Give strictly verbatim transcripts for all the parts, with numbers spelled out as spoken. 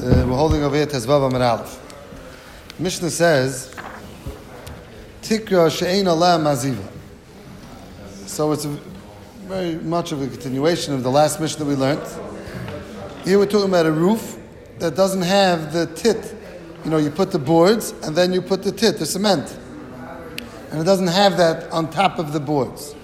Uh, we're holding over here Tezvav Amar Aleph. Mishnah says, Tikra she'ein aleh maziva. So it's a, very much of a continuation of the last Mishnah we learned. Here we're talking about a roof that doesn't have the tit. You know, you put the boards and then you put the tit, the cement. And it doesn't have that on top of the boards.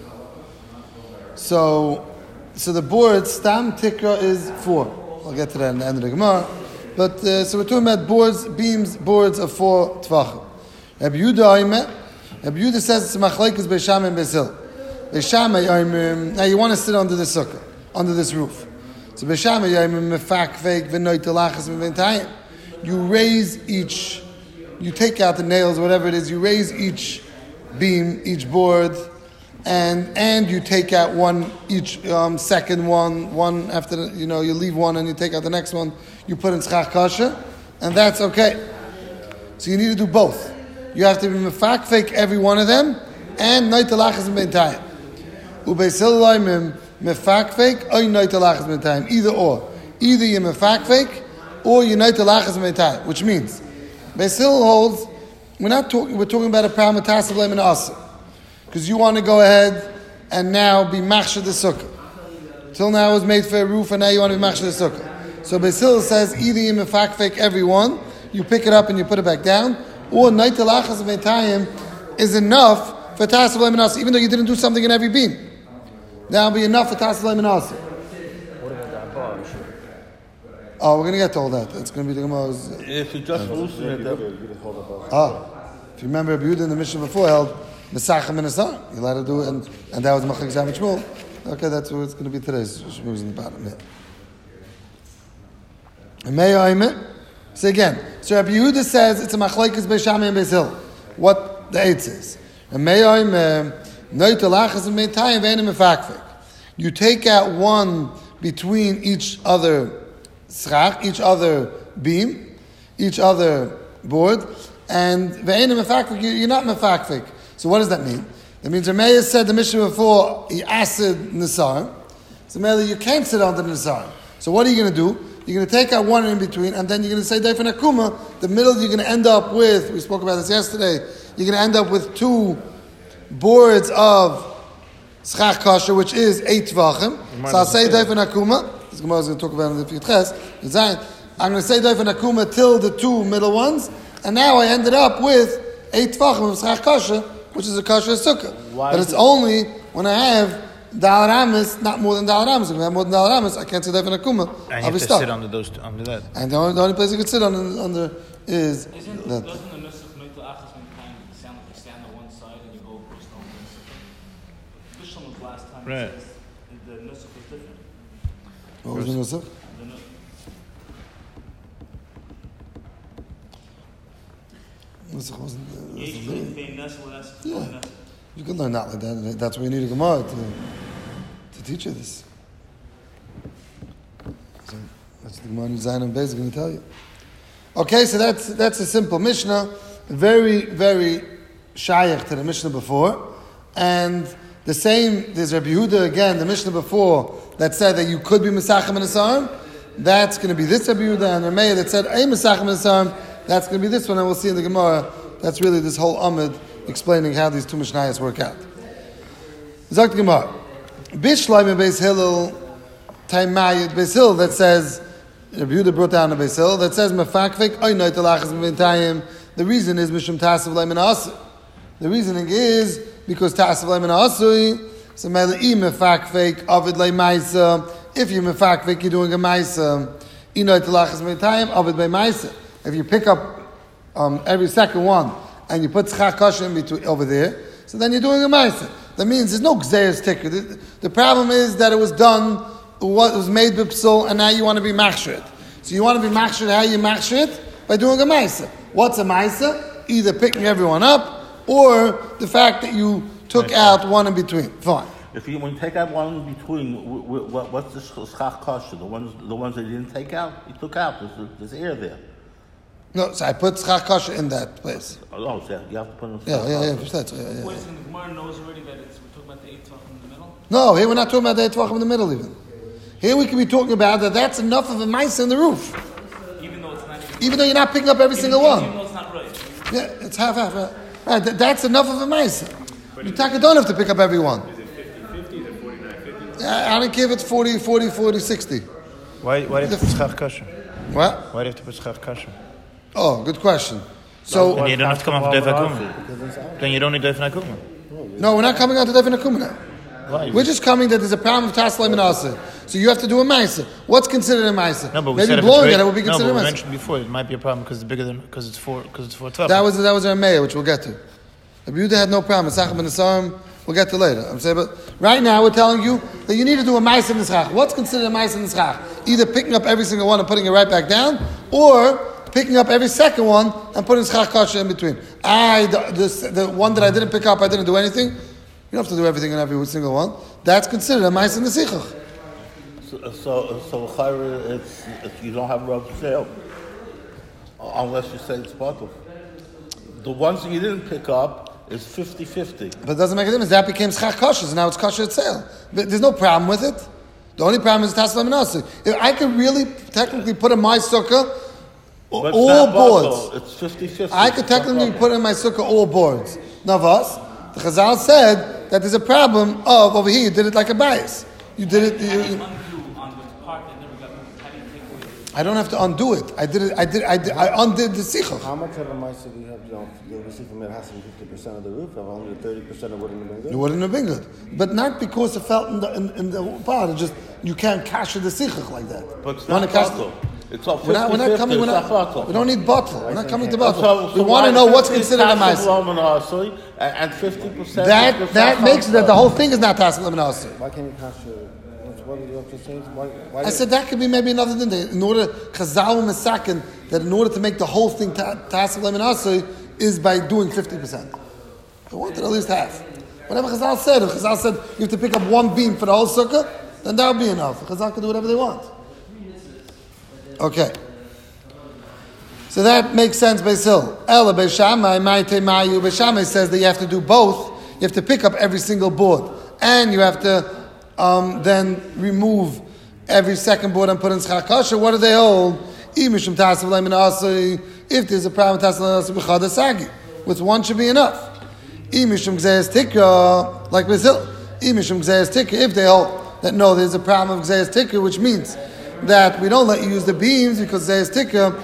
So, so the boards, Stam Tikra is four. I'll get to that in the end of the Gemara. But, uh, so we're talking about boards, beams, boards of four tvachim. Rabbi Yehuda Oimer, Rabbi Yehuda says it's machlekes Beis Shammai and Beis Hillel. Beis Shammai Oimer, now you want to sit under the sukkah, under this roof. So Beis Shammai Oimer, mefak veik v'noy telachas v'ventayim. You raise each, you take out the nails, whatever it is, you raise each beam, each board, and and you take out one each um, second one, one after the, you know, you leave one and you take out the next one. You put in schach kasha, and that's okay. So you need to do both. You have to be mefak fake every one of them, and noy telachas v'ventayim. Ubeis Hillel mefak fake or noy telachas v'ventayim. Either or, either you mefak fake or you noy telachas v'ventayim, which means Beis Hillel holds. We're not talking. We're talking about a problem tasav leim and asa, because you want to go ahead and now be machshir the sukkah. Till now it was made for a roof, and now you want to be machshir the sukkah. So Beis Hillel says either you mefak fake every one, you pick it up and you put it back down, or night telachas v'ventayim is enough for tasav leim and asa, even though you didn't do something in every beam. That'll be enough for tasav leim and asa. What about that bar? Oh, we're going to get to all that. It's going to be the Gemara's. If you just loosen it, Ah, if you remember, Rabbi Yehuda in the Mishnah before held Mesachem and Asar. You're allowed to do it, and, and that was Machlek Zam Shmuel. Okay, that's what it's going to be today's Shmuel's in the bottom here. And may I say again. So Rabbi Yehuda says it's a Machlekes Beis Shammai and Beis Hillel. What the eight says. And may I Noy telachas v'ventayim ve'enim mefakfek. You take out one between each other schach, each other beam, each other board, and ve'enim mefakfek, you're not mefakfek. So what does that mean? That means Rameya said the Mishnah before, he asid nisar. So Mele, you can't sit under the nisar. So what are you going to do? You're going to take out one in between, and then you're going to say Daifen Akuma. The middle, you're going to end up with, we spoke about this yesterday, you're going to end up with two boards of schach kasha, which is eight tvachim. So I'll say Daifen Akuma. This Gemara is going to talk about it in the Fitres. I'm going to say Daifen Akuma till the two middle ones, and now I ended up with eight tvachim of schach kasha, which is a kasha sukkah. Why but it's it? Only when I have Dal Ramis, not more than Dal Ramis. If I have more than Dal Ramis, I can't sit there for Nakuma. And you I'll have be to stuck. sit under those, under that. And the only, the only place you can sit under, under is Isn't, that. Doesn't the Nusach Noita Achas V'Ventayim sound like you stand on one side and you go just on one side? Bishlam was last time. Right. It says the Nusach was different. What was the Nusach? The Nusach. Nusach wasn't there. Yesh V'Ventayim Bein Nusach L'Nusach Yeah. L'Nusach. You can learn that like that. That's why you need a Gemara to, to teach you this. So that's the Gemara in Zayin and Beis is going to tell you. Okay, so that's that's a simple Mishnah, very very shayach to the Mishnah before, and the same. There's Rabbi Yehuda again, the Mishnah before that said that you could be Mesachem and Asarm. That's going to be this Rabbi Yehuda, and Rameya that said a Mesachem and Asarm. That's going to be this one, and we'll see in the Gemara. That's really this whole Amud explaining how these two Mishnayos work out. Zok Gemara, Bishleim Beis Hillel, Taimayit Beis Hillel that says. Rabbi Yehuda brought down a Beis Hillel that says mefakfek oy noy telachas v'ventayim. The reason is mishum tasav leim and asur. The reasoning is because tasav leim and asur. So mele i mefakfek avid leim ma'isa. If you mefakfek, you're doing a ma'isa. I noy telachas v'ventayim avid leim ma'isa. If you pick up um, every second one and you put schach kasha in between over there, so then you're doing a ma'isa. That means there's no gzeiras ticker. The, the problem is that it was done. What was made b'psul, and now you want to be machshir. So you want to be machshir. How you machshir? By doing a ma'isa. What's a ma'isa? Either picking everyone up, or the fact that you took out one in between. Fine. If you when you take out one in between, w- w- w- what's the schach kasha? The ones the ones that you didn't take out, you took out. There's, there's air there. No, so I put schach kasha in that place. Oh, so you have to put in. Yeah, yeah, yeah. That's, yeah, yeah. Wait, so the Gemara knows already that it's, we're talking about the eight tvach in the middle? No, here we're not talking about the eight tvachim in the middle even. Here we can be talking about that that's enough of a mice in the roof. Even though even though you're not picking up every single Even one. though it's not right. Yeah, it's half half. Right, right th- that's enough of a ma'isa. You taka don't have to pick up every one. Is it fifty fifty? Is it forty-nine fifty? I, I don't care if it's forty, forty, forty, sixty. Why, why do you have to put schach kosher? What? Why do you have to put schach kosher? Oh, good question. So Then you don't have to come off Dev Akuma. Then you don't need Dev Akuma. no, we're not coming on to Devin Akuma now. Why? We're just coming that there's a problem of Taslim and Asa. So you have to do a Maisa. What's considered a Maisa? No, but we Maybe said if blowing it's it, great, it would be no, considered but we a Maisa. mentioned before it might be a problem because it's bigger than because it's four because it's four tough. That was that was a Meir, which we'll get to. Rabbi Yehuda had no problem. Sachem and Asarim, we'll get to later. I'm saying, but right now we're telling you that you need to do a Maisa in the Schach. What's considered a Maisa in the Schach? Either picking up every single one and putting it right back down, or picking up every second one and putting Schach Kasha in between. I the, the, the one that I didn't pick up, I didn't do anything. You don't have to do everything in every single one. That's considered a Maisa in the Sichach. So, so, so Chayra, it's, it's, you don't have rub sale unless you say it's bottle. The ones that you didn't pick up is fifty-fifty. But it doesn't make a difference. That became schach kosher, so now it's kosher at sale. But there's no problem with it. The only problem is taslam and nasi. If I could really technically put in my sukkah But it's all not boards, bottle, it's fifty-fifty. I could technically put in my sukkah all boards. Navas, the Chazal said that there's a problem of over here. You did it like a bias. You did it. You, you, Undo on the part that never got moved. How do you take away? I don't have to undo it. I did it. I did. I, did, I undid the sichach. How much of a mice do you have? You know, the receiver from it has to be fifty percent of the roof. If only thirty percent of wouldn't have been good. It wouldn't have been good, but not because it felt in the in, in the part. It's just you can't cash the sichach like that. But it's You wanna not cash bottle. It's all We're not, we're not coming. We're it's not, bottle. we don't need bottle. We're not coming to bottle. So, we so want to why know what's fifty considered a tassel ma'aser. lamana and fifty percent. That that makes it that the whole thing is not tassel lemonasi. Why can't you cash your? What did you have to change? Why? Why I said that could be maybe another thing. That in order chazal misakin that in order to make the whole thing tassel lemonasi is by doing fifty percent. I wanted at least half. Whatever Chazal said, if Chazal said you have to pick up one beam for the whole sukkah, then that would be enough. Chazal can do whatever they want. Okay. So that makes sense, Basil. Ella Beishamai, Maite Mayu. Beishamai says that you have to do both. You have to pick up every single board. And you have to um, then remove every second board and put in schach kosher. What do they hold? If there's a problem with with one should be enough. Like Basil. If they hold that no, there's a problem of Gzeias Tikka, which means that we don't let you use the beams because Gzeias Tikka,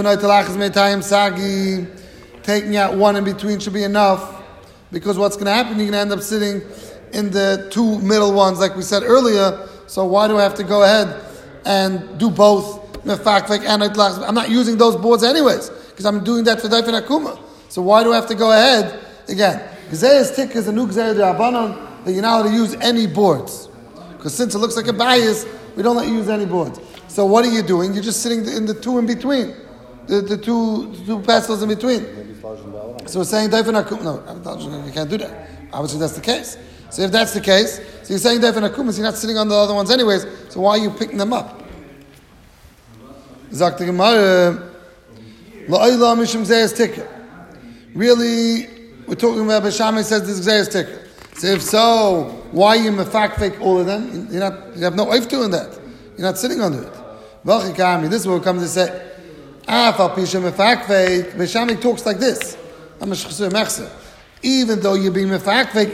taking out one in between should be enough, because what's going to happen, you're going to end up sitting in the two middle ones like we said earlier. So why do I have to go ahead and do both? I'm not using those boards anyways because I'm doing that for Daifin Akuma. So why do I have to go ahead again? Gzeias Tikka is a new Gzeias D'Rabanan that you're not allowed to use any boards, because since it looks like a bias, we don't let you use any boards. So what are you doing? You're just sitting in the two in between. The, the two the two pastels in between. So we're saying Daifin Akum. No, you can't do that. Obviously, that's the case. So if that's the case, so you're saying Daifin Akum, so you're not sitting on the other ones anyways. So why are you picking them up? Zak the Gemara, La'ila Mishum Gzeias Tikka. Really, we're talking about Beishamai says this is Gzeias Tikka. So if so, why are you mefakfek all of them? You're not. You have no oif doing that. You're not sitting under it. This is what it comes to say. Beishamai talks like this. Even though you're being mefakfek,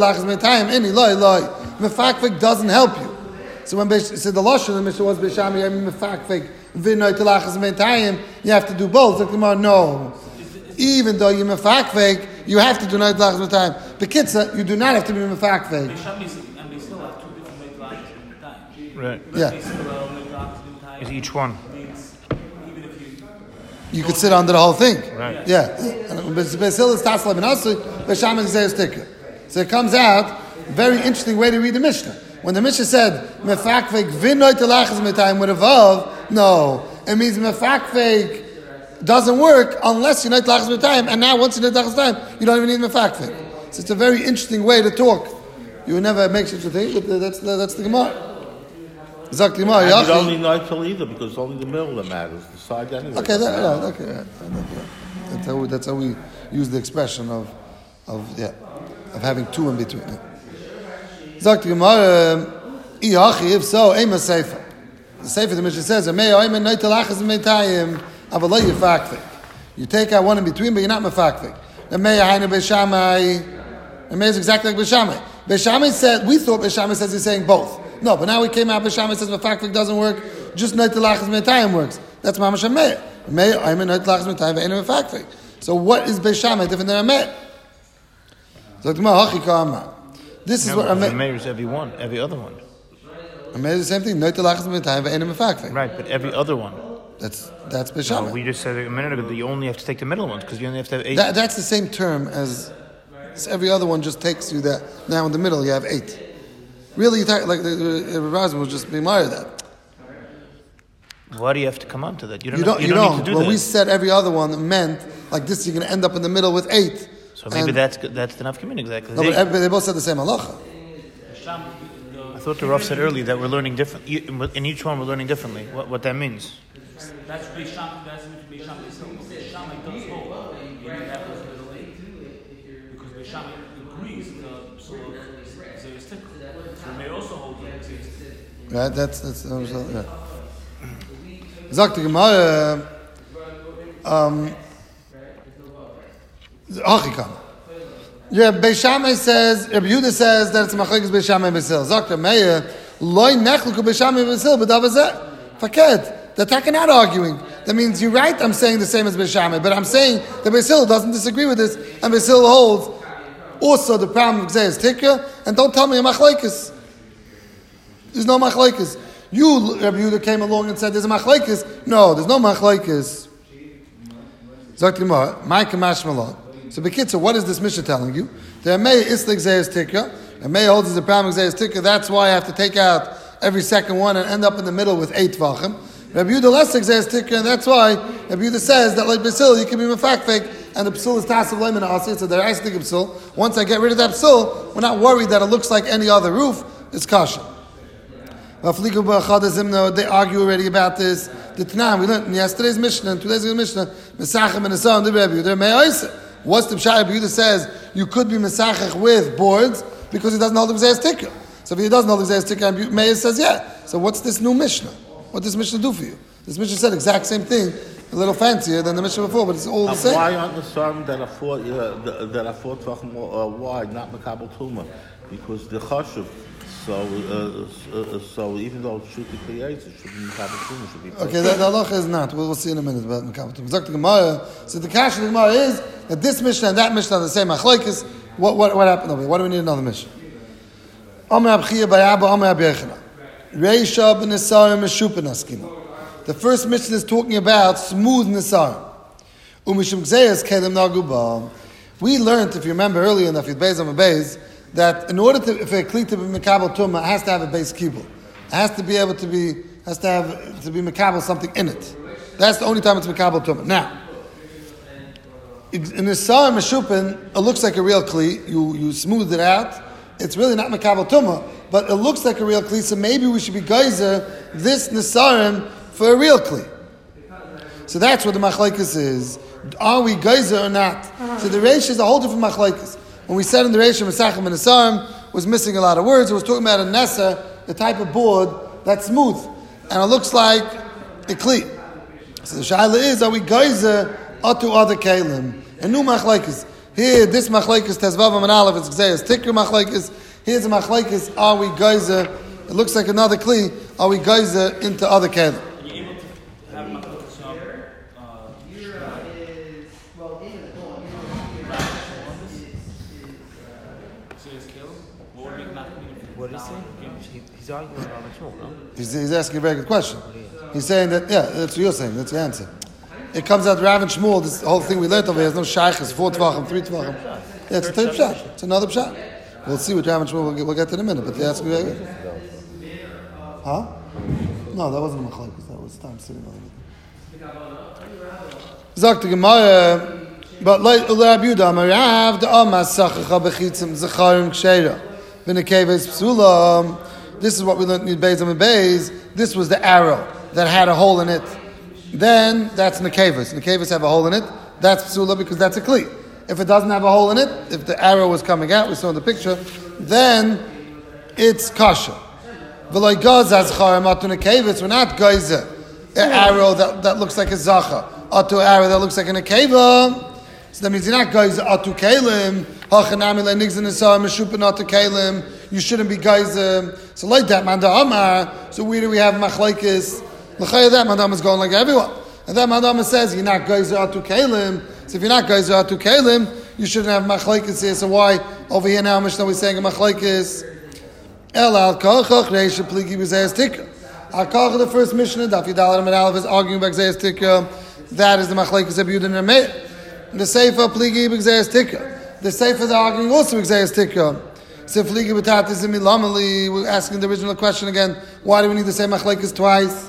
mefakfek doesn't help you. So when Beishamai said the lashon, the Mishnah was Beishamai, I mean mefakfek, you have to do both. No. Even though you're mefakfek, you have to do night lachas b'tayim. Bekitza, you do not have to be mefakfek. And they still have two different night lachas in time. Right. Yeah. They still have night lachas in time. Is each one. Even if you You could sit under the whole thing. Right. Yeah. And Basil is Tasla ben Asu, Besham is Gzeias Tikka. So it comes out, very interesting way to read the Mishnah. When the Mishnah said, Mefakvek vinoy telachas metayim with a vav, no. It means Mefakvek doesn't work unless you're not telachas metayim, and now once you're not telachas metayim, you don't even need Mefakvek. So it's a very interesting way to talk. You would never make such a thing, but that's, that's the Gemara. Zak Gemara, And you Yachi. don't need night till either because it's only the middle that matters. The side anyway. Okay, that, yeah, okay, yeah. That's how we, that's how we use the expression of, of yeah, of having two in between. Zak the Gemara, Iachi, if so, Ema Sefer. The Sefer the Mishnah says, "Mei oimen neitel achas meitayim Avalay Yefakvik. You take out one in between, but you're not Mefakvik. The Meir Hainu Beishamai. The Meir is exactly like Beishamai. Beishamai said, we thought Beishamai says he's saying both. No, but now we came out, Beishamai says Mefakvik doesn't work, just Neit Lachas Metayim works. That's Mamash Meir. Meir, I'm in Neit Lachas Metayim, Ve'enu Mefakvik. So what is Beishamai different than a Meir? So this is no, what a Meir is every one, every other one. A Meir is the same thing, Neit Lachas Metayim, Ve'enu Mefakvik. Right, but every other one. That's that's Beishamai. No, we just said a minute ago that you only have to take the middle ones because you only have to have eight. That, that's the same term as every other one just takes you that. Now in the middle you have eight. Really, you talk, like the, the, the Razim was just being married that. Why do you have to come on to that? You don't. You don't. You You don't, don't. need to do when that. we said every other one it meant like this, you're going to end up in the middle with eight. So maybe And- that's that's the nafkamin exactly. No, they, but every- they both said the same halacha. I thought the Rav said earlier that we're learning different. In each one, we're learning differently. What what that means. That's Beisham, that's Beisham Beisil. Beisham does hold. You need that as middle eight. Because Beisham agrees the so Zeir Stickle. So may also hold the Zeir Stickle. Right? That's that's. that was, uh, yeah. Sagt die Gemara. Um. Achikam. Yeah, Beishamai says, Rabbi Yehuda says that it's machlekes Beishamai Beisil. Zakta Meir, loy nechluku Beishamai Beisil, but davazeh. Faked. They're taking out arguing. That means you're right, I'm saying the same as Beishamai, but I'm saying that Beisil doesn't disagree with this, and Beisil holds also the problem of Gzei is Tikka, and don't tell me a machlekes. There's no machlekes. You, Rabbi Yehuda, came along and said there's a machlekes. No, there's no machlekes. Zakta Gemara, Ma'ika Mashmalot. So, Bekitza, what is this Mishnah telling you? The Amei Islik Zayas Tikka. Amei holds as a problem of Zayas Tikka. That's why I have to take out every second one and end up in the middle with eight Tvachim. Rabbi Yehuda Leslik Zayas Tikka, and that's why Rabbi Yehuda says that like Basil, you can be Mefakfek, and the Psul is Tasav Leiman Asi. So, there is the Psul. Once I get rid of that Psul, we're not worried that it looks like any other roof. It's Kasha. They argue already about this. The Tanam, we learned in yesterday's Mishnah, and today's Mishnah, Mesachem and Asam, the Rabbi Yehuda, May Oiseh. What's the Pshat? Rabbi Yehuda says you could be Mesachech with boards because he doesn't hold the Gzei's Tikka. So if he doesn't hold the Gzei's Tikka, and Meir says yeah. So what's this new Mishnah? What does this Mishnah do for you? This Mishnah said exact same thing, a little fancier than the Mishnah before, but it's all the Uh, same. Why aren't the some that are four uh, that are four tvachim uh, wide, not Makabel Tuma? Because the chashuv. So, uh, uh, so even though it should be created, it should be Makabel Tuma. Should be Okay, the, the halacha is not. We'll, we'll see in a minute about Mekabatum. Zok the Gemara. So the cash of the Gemara is that this Mishnah and that Mishnah are the same machlokes. What what what happened over here? Why do we need another Mishnah? Amar Abchia Bayaba Amar Abiyechana. Reisha b'Nesarim Meshupa Naskina. The first Mishnah is talking about smooth Nesarim. Umishum Gzeias Kelim Naguba. We learned, if you remember earlier in the Afid Beis Amar Beis, that in order to, for a kli to be Mekabel Tumah, it has to have a base kibul. It has to be able to be, has to have, to be Mekabel something in it. That's the only time it's Mekabel Tumah. Now, in the Sar Meshupin, it looks like a real kli. You, you smooth it out. It's really not Mekabel Tumah, but it looks like a real kli, so maybe we should be geyser this Nesarim for a real kli. So that's what the machlekes is. Are we geyser or not? So the Reish is a whole different machlekes. When we said in the Reish, Mesachem and Nesarim was missing a lot of words. It was talking about a Nesa, the type of board that's smooth. And it looks like a Kli. So the Shaila is, are we geyser atu other Kalim? And new machlekes. Here, this machlekes, Tezvav and Aleph, it's Gzeias. Tikr machlekes. Here's a machlekes, are we geyser? It looks like another Kli. Are we geyser into other Kalim? Are you able to have machlokes on uh, What is he? He's arguing about the Shmuel, no? He's, he's asking a very good question. He's saying that, yeah, that's what you're saying, that's the answer. It comes out Rav and Shmuel, this whole thing we learned over here, there's no shaykhs, four tvachim, three tvachim. Yeah, it's a third pshat. It's another pshat. We'll see what Rav and Shmuel, we'll get, we'll get to in a minute, but they ask me very good. Huh? No, that wasn't a machlokes, that was time sitting on it. Zok the Gemara, but like Rabbi Yehuda, Amarav, the Amas Sachacha Bechitzim Zacharim Ksheira. V'nekeves Psula. This is what we learned in Beis and Beis. This was the arrow that had a hole in it. Then that's Nekeves. Nekeves have a hole in it. That's Psula because that's a Kli. If it doesn't have a hole in it, if the arrow was coming out, we saw in the picture, then it's Kasha. V'loi Gaz Azcharim Atu Nekeves. We're not Geyser an arrow that, that looks like a zacha, or to an arrow that looks like an akeva. So that means you're not guys atu kalim. Hachanami le'nigzin esar meshupa not to kalim. You shouldn't be guys. So like that, man Amar. So where do we have machlekes? L'chayah that man is going like everyone. And that man says you're not guys atu kalim. So if you're not guys atu kalim, you shouldn't have machlekes here. So why over here now Mishnah we're saying machlekes? El al kachach reisha pligi b'zayas tikka. Al kachach the first Mishnah Daf Yudal and Aleph is arguing about zayas tikka. That is the machlekes of Yud and Rameir. The Seifa pligi b'gzayas tikka. The Seifa is arguing also b'gzayas tikka. So pligi b'tatis milamali. We're asking the original question again. Why do we need the same machlekes twice?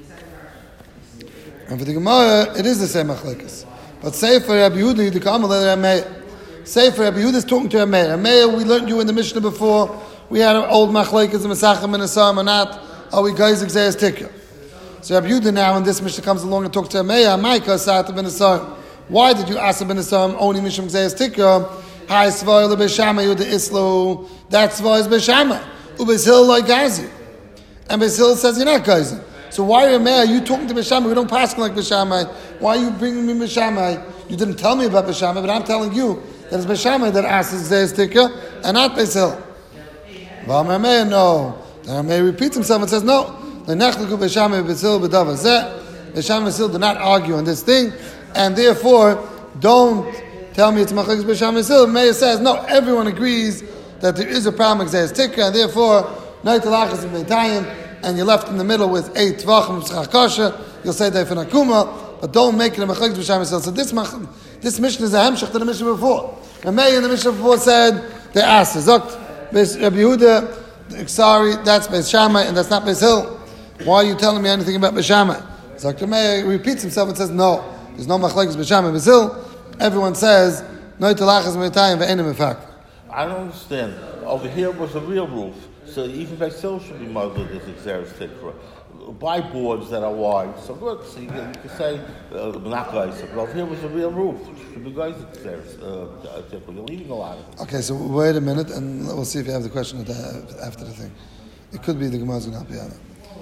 And for the Gemara, it is the same machlekes. But Seifa Rabbi Yehuda the Kamal Rameir. Seifa Rabbi Yehuda is talking to Rameir. Rameir, we learned you in the Mishnah before. We had an old machlekes and Masachem and Asam or not. Are we guys b'gzayas tikka? So Rabbi Yehuda now, when this Mishnah comes along and talks to Rameir, Maika Asat ben Asam. Why did you ask ben Asam only mishum gzayas tikka? Hi svay lebeshama yuda islo. That svay is beshama. Ubeshil like gazi. And Beshil says you're not gazi. So why are you talking to beshama? We don't pass like beshama. Why are you bringing me beshama? You didn't tell me about beshama, but I'm telling you that it's beshama that asks gzayas tikka and not Beshil. Well, Rameir no. Then Rameir repeats himself and says no. Lenechliku beshama Beshil b'davar zeh. Beshama and Beshil did not argue on this thing. And therefore, don't tell me it's machlekes b'sham yisrael. Meir says, no, everyone agrees that there is a problem with gzayas tikka, and therefore, night talachas and beitayim, and you're left in the middle with eight tvachim of tzchach kasha, you'll say dayfen akuma, but don't make it a machlekes b'sham yisrael. So this this mission is a hemshech to the mission before. And Meir in the mission before said, they asked, Zokt, Rabbi Yehuda, sorry, that's Beis Shammai, and that's not Beis Hill. Why are you telling me anything about Beis Shammai? Zokt Meir repeats himself and says, no. There's no machlekes b'sham and b'zil. Everyone says no talachas meitayim ve'enim efak. I don't understand. Over here was a real roof, so even Bechtel should be muzzled as exeris tikra. Buy boards that are wide, so good. So you can, you can say uh, not guys. But over here was a real roof, should be guys exeris uh, tikra. You're leaving a lot of it. Okay, so wait a minute, and we'll see if you have the question after the thing. It could be the Gemara's going to help you out.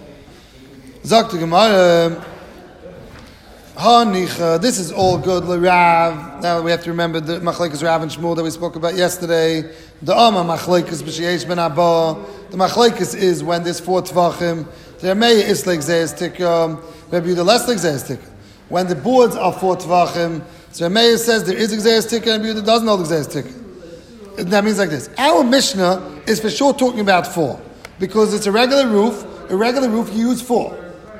Zok the Gemara. Hanicha, this is all good. L'Rav. Now we have to remember the machlekes Rav and Shmuel that we spoke about yesterday. The Amma machlekes b'sheish ben Abba. The machlekes is when there's four tvachim. The Rameir is like zayas tikka. Rabbi Yehuda less like zayas tikka. When the boards are four tvachim, so Rameir says there is zayas tikka, and Rabbi Yehuda doesn't know the zayas tikka. That means like this. Our Mishnah is for sure talking about four because it's a regular roof. A regular roof you use four.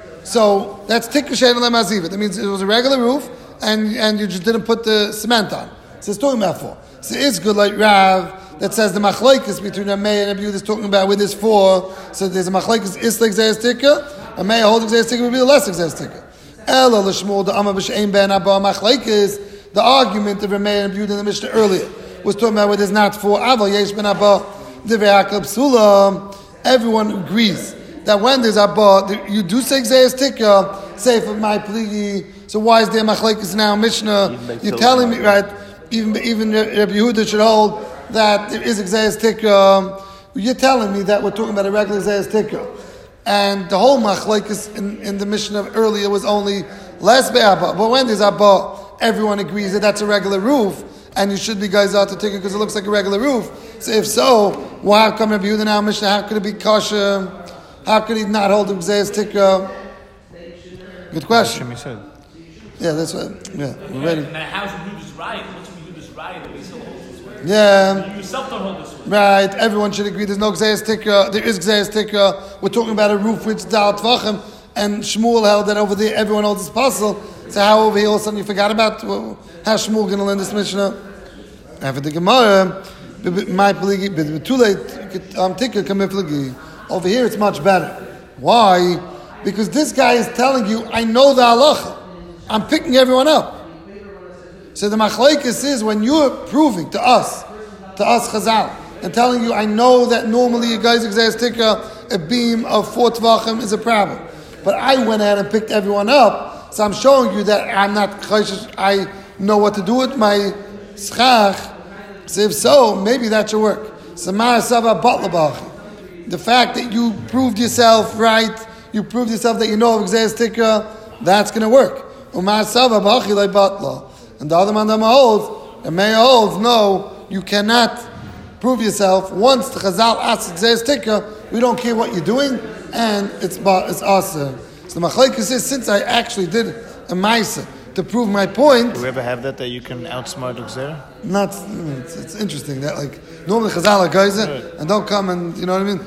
So that's tikka shein lemaziva. That means it was a regular roof, and, and you just didn't put the cement on. So it's talking about four. So it's good like Rav that says the machlekes between Rameir and Rabbi Yehuda is talking about with this four. So there's a machlekes is like zayas tikka. Rameir holding zayas tikka would be the less zayas tikka. Ela l'shmuel the amma b'shein ben abba machlekes. The argument of Rameir and Rabbi Yehuda in the Mishnah earlier was talking about where there's not four. Aval yesh ben abba divrei akal psula. Everyone agrees that when there's abba, you do say gzayas tikka, say for my pligi. So why is there machlekes now Mishnah? You're telling me, right? Even even Rabbi Yehuda should hold that there is a gzayas tikka. You're telling me that we're talking about a regular gzayas tikka, and the whole machlekes in, in the Mishnah earlier was only less be'abba. But when there's abba, everyone agrees that that's a regular roof, and you should be guys out to tikka because it looks like a regular roof. So if so, why come Rabbi Yehuda now Mishnah? How could it be kosher? How could he not hold the gzayas tikka? Good question. Yeah, that's what. Yeah, we're ready. Now, how's Yehuda's right? What's Yehuda's right? That we still hold this way. Yeah. You yourself don't hold this way. Right. Everyone should agree. There's no gzayas tikka. There is gzayas tikka. We're talking about a roof which is dal tvachim, and Shmuel held that over there everyone holds this puzzle. So how over here all of a sudden you forgot about well, how Shmuel going to learn this Mishnah? After the Gemara, my pligi, too late. Um, tikka kamifligi. Over here it's much better. Why? Because this guy is telling you, I know the halacha. I'm picking everyone up. So the machlekes is when you're proving to us, to us Chazal, and telling you, I know that normally a guy's gzayas tikka, a beam of four tvachim is a problem. But I went ahead and picked everyone up, so I'm showing you that I'm not chayshish, I know what to do with my schach. So if so, maybe that should work. Samar Saba Batlabach. The fact that you proved yourself right, you prove yourself that you know of Gzeis Tikra, that's going to work. U'ma'asava b'achilei batla. And the other mandama holds, and Meir holds, no, you cannot prove yourself. Once the Chazal asks Gzeis Tikra, we don't care what you're doing, and it's it's awesome. So the Machlekes is, since I actually did a Maisa to prove my point. Do we ever have that, that you can outsmart Gzeira? Not, it's, it's interesting that, like, normally Chazal are guys, and don't come and, you know what I mean?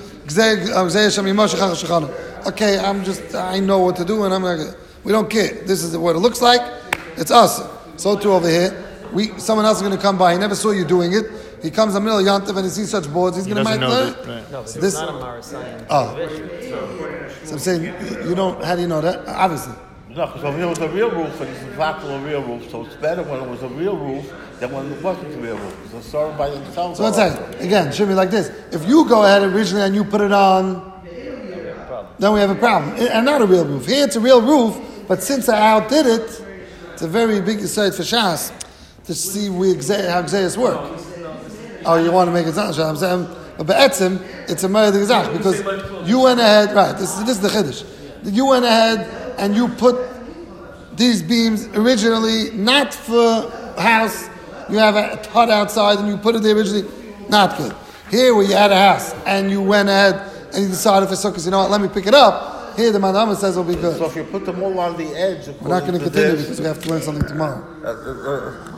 Okay, I'm just, I know what to do, and I'm like, we don't care. This is what it looks like. It's us. So too over here. We, someone else is going to come by. He never saw you doing it. He comes in the middle of Yantav and he sees such boards. He's He going to doesn't might know learn. that, right. No, but This- it's not a Marasayan Oh. prohibition. So So I'm saying, you don't, how do you know that? Obviously. No, because over here was a real roof, and it's exactly a real roof, so it's better when it was a real roof than when it wasn't a real roof. So sorry by themselves. So one second. Again, should be like this. If you go ahead originally and you put it on, then we have a problem. And not a real roof. Here it's a real roof, but since I outdid it, it's a very big site for Shas to see we exa- how Xeus work. Oh, you want to make it sound Shas? I'm saying, but Be'etzim, it's a Ma'ad Gizach, because you went ahead, right, this, this is the Chiddush. You went ahead and you put these beams originally not for house. You have a hut outside and you put it there originally. Not good. Here where you had a house and you went ahead and you decided for sukkahs, you know what, let me pick it up. Here the Madama says it'll be good. So if you put them all on the edge, We're not going to continue this, because we have to learn something tomorrow. uh, uh, uh,